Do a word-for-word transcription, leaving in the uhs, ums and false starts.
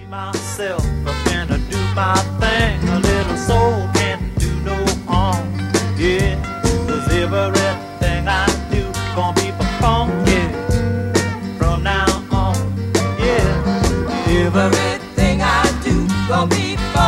Myself, I'm gonna do my thing. A little soul can't do no harm. Yeah, 'cause everything I do gonna be performed. Yeah, from now on. Yeah, everything I do gonna be performed.